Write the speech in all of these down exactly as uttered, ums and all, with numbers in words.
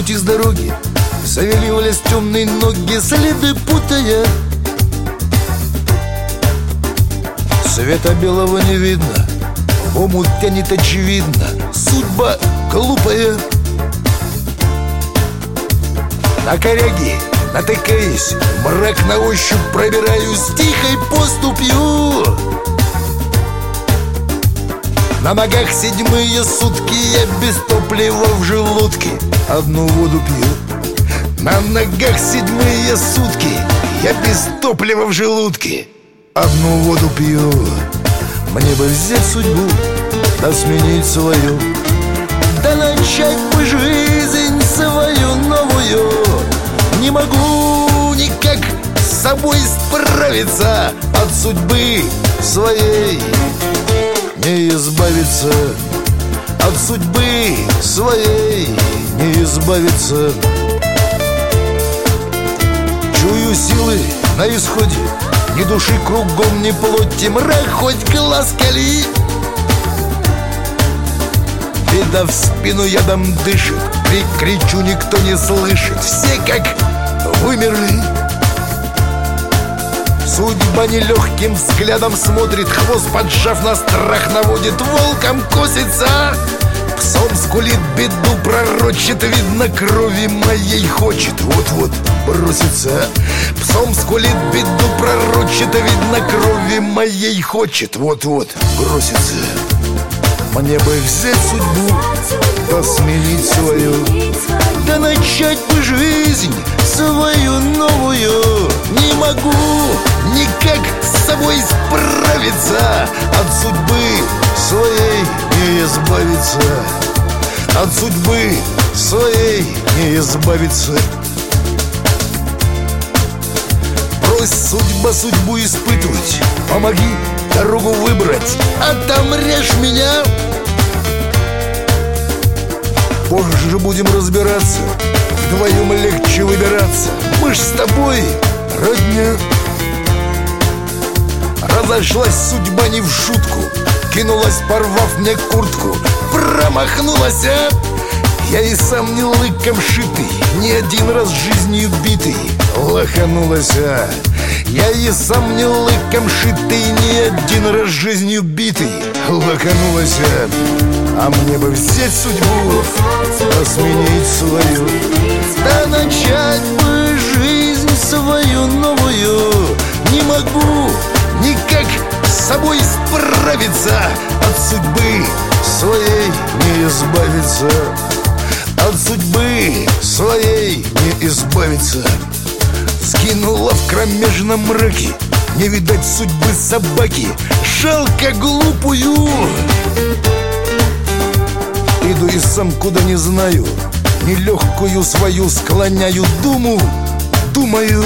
пути с дороги завиливались темные ноги, следы путая. Света белого не видно, омут тянет очевидно, судьба глупая. На коряги натыкаюсь, мрак на ощупь пробираюсь тихой поступью. На ногах седьмые сутки, я без топлива в желудке одну воду пью. На ногах седьмые сутки, я без топлива в желудке одну воду пью. Мне бы взять судьбу, да сменить свою, да начать бы жизнь свою новую. Не могу никак с собой справиться, от судьбы своей не избавиться, от судьбы своей не избавиться. Чую силы на исходе, ни души кругом, ни плоти, мрак хоть глаз кали. Беда в спину ядом дышит, кричу, никто не слышит, все как вымерли. Судьба нелегким взглядом смотрит, хвост поджав на страх наводит, волком косится, псом скулит, беду пророчит, видно, крови моей хочет вот-вот бросится. Псом скулит, беду пророчит, видно, крови моей хочет вот-вот бросится. Мне бы взять судьбу, да сменить свою, да начать бы жизнь свою новую. Не могу никак с собой справиться, от судьбы своей не избавиться, от судьбы своей не избавиться. Брось, судьба, судьбу испытывать, помоги дорогу выбрать, а там режь меня. Позже будем разбираться, вдвоем легче выбираться, мы ж с тобой родня. Разошлась судьба не в шутку, кинулась, порвав мне куртку, промахнулась, а я и сам не лыком шитый, не один раз жизнью битый, лоханулась, а я и сам не лыком шитый, не один раз жизнью битый, лоханулась, а а мне бы взять судьбу, да сменить свою, да начать бы жизнь свою новую. Не могу никак с собой справиться, от судьбы своей не избавиться, от судьбы своей не избавиться. Скинула в кромежном мраке, не видать судьбы собаки, жалко глупую. Иду и сам куда не знаю, нелегкую свою склоняю думу, думаю.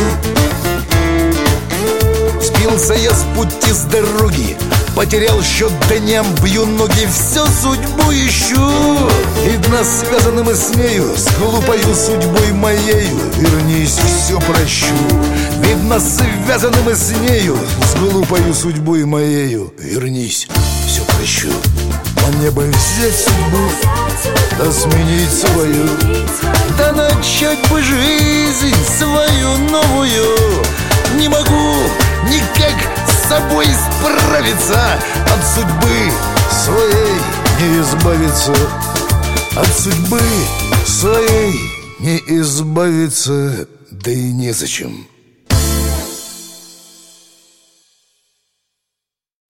Сбился я с пути, с дороги, потерял счет дням, бью ноги, все судьбу ищу. Видно, связаны мы с нею, с глупою судьбой моею, вернись, все прощу. Видно, связаны мы с нею, с глупою судьбой моею, вернись, все прощу. Мне бы взять судьбу, да сменить свою, да начать бы жизнь свою новую. Не могу никак с собой справиться, от судьбы своей не избавиться, от судьбы своей не избавиться, да и незачем.